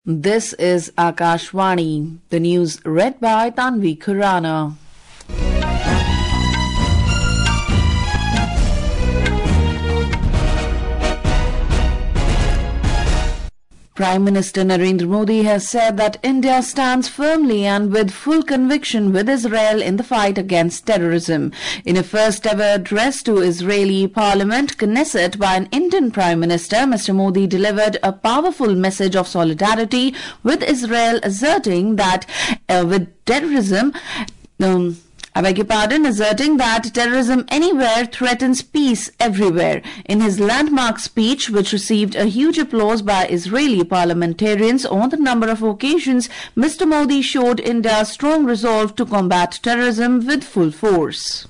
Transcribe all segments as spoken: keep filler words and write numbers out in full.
This is Akashvani, the news read by Tanvi Khurana. Prime Minister Narendra Modi has said that India stands firmly and with full conviction with Israel in the fight against terrorism. In a first-ever address to Israeli Parliament, Knesset, by an Indian Prime Minister, Mister Modi delivered a powerful message of solidarity with Israel, asserting that uh, with terrorism... Um, I beg your pardon, asserting that terrorism anywhere threatens peace everywhere. In his landmark speech, which received a huge applause by Israeli parliamentarians on a number of occasions, Mister Modi showed India's strong resolve to combat terrorism with full force.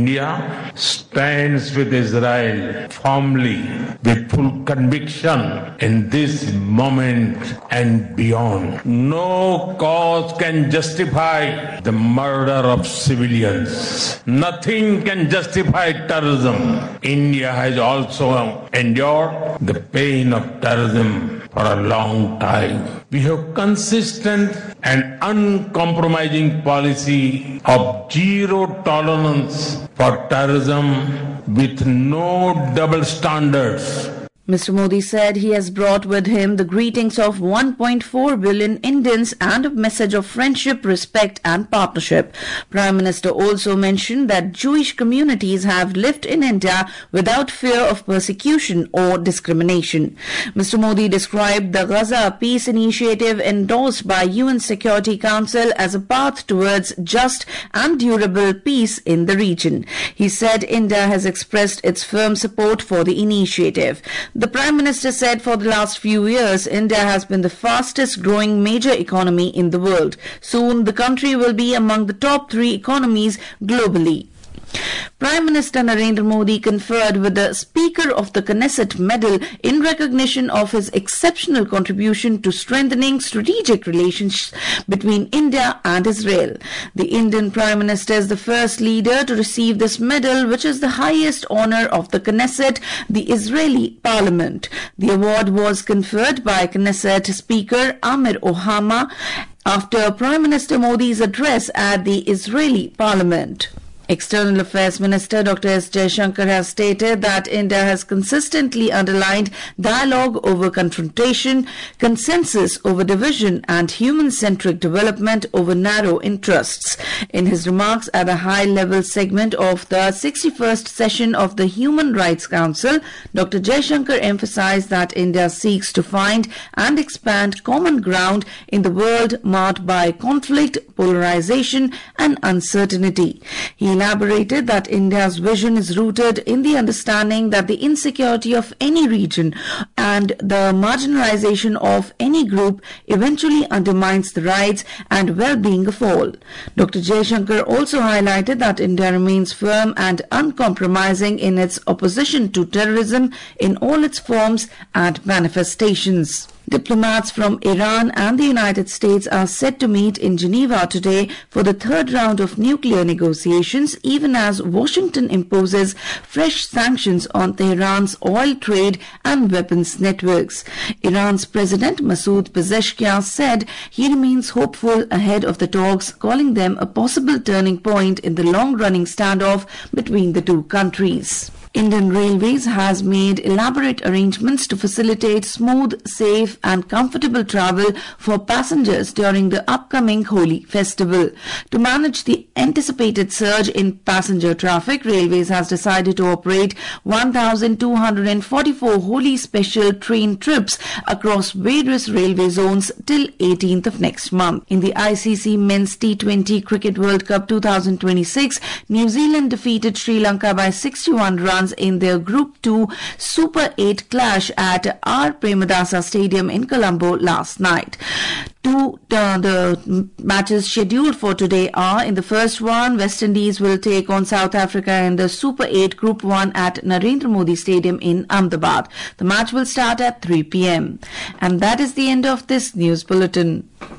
India stands with Israel firmly, with full conviction in this moment and beyond. No cause can justify the murder of civilians. Nothing can justify terrorism. India has also endured the pain of terrorism for a long time. We have consistent and uncompromising policy of zero tolerance for terrorism with no double standards. Mister Modi said he has brought with him the greetings of one point four billion Indians and a message of friendship, respect and partnership. Prime Minister also mentioned that Jewish communities have lived in India without fear of persecution or discrimination. Mister Modi described the Gaza Peace Initiative endorsed by U N Security Council as a path towards just and durable peace in the region. He said India has expressed its firm support for the initiative. The Prime Minister said for the last few years, India has been the fastest growing major economy in the world. Soon, the country will be among the top three economies globally. Prime Minister Narendra Modi conferred with the Speaker of the Knesset Medal in recognition of his exceptional contribution to strengthening strategic relations between India and Israel. The Indian Prime Minister is the first leader to receive this medal, which is the highest honor of the Knesset, the Israeli Parliament. The award was conferred by Knesset Speaker Amir Ohama after Prime Minister Modi's address at the Israeli Parliament. External Affairs Minister Doctor S. Jaishankar has stated that India has consistently underlined dialogue over confrontation, consensus over division and human-centric development over narrow interests. In his remarks at a high-level segment of the sixty-first session of the Human Rights Council, Doctor Jaishankar emphasized that India seeks to find and expand common ground in the world marked by conflict, polarization and uncertainty. He elaborated that India's vision is rooted in the understanding that the insecurity of any region and the marginalization of any group eventually undermines the rights and well-being of all. Doctor Jaishankar also highlighted that India remains firm and uncompromising in its opposition to terrorism in all its forms and manifestations. Diplomats from Iran and the United States are set to meet in Geneva today for the third round of nuclear negotiations, even as Washington imposes fresh sanctions on Tehran's oil trade and weapons networks. Iran's President Masoud Pezeshkian said he remains hopeful ahead of the talks, calling them a possible turning point in the long-running standoff between the two countries. Indian Railways has made elaborate arrangements to facilitate smooth, safe and comfortable travel for passengers during the upcoming Holi festival. To manage the anticipated surge in passenger traffic, Railways has decided to operate one thousand two hundred forty-four Holi special train trips across various railway zones till eighteenth of next month. In the I C C Men's T twenty Cricket World Cup twenty twenty-six, New Zealand defeated Sri Lanka by sixty-one runs in their Group two Super eight clash at R. Premadasa Stadium in Colombo last night. Two uh, the matches scheduled for today are: in the first one, West Indies will take on South Africa in the Super eight Group one at Narendra Modi Stadium in Ahmedabad. The match will start at three p m And that is the end of this news bulletin.